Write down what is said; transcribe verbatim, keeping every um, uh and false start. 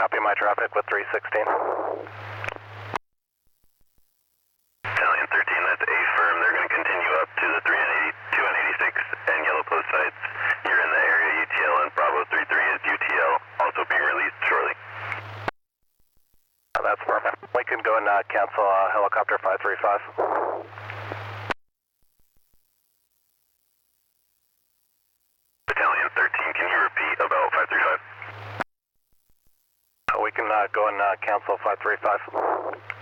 copy my traffic with three sixteen. Battalion thirteen, that's A firm. They're going to continue up to the three and eighty, two and eighty-six and Yellow Post sites. You're in the area U T L, and Bravo three three is U T L, also being released shortly. Oh, that's perfect. We can go and uh, cancel uh, helicopter five three five. Battalion thirteen, can you repeat about five three five? Uh, we can uh, go and uh, cancel five three five.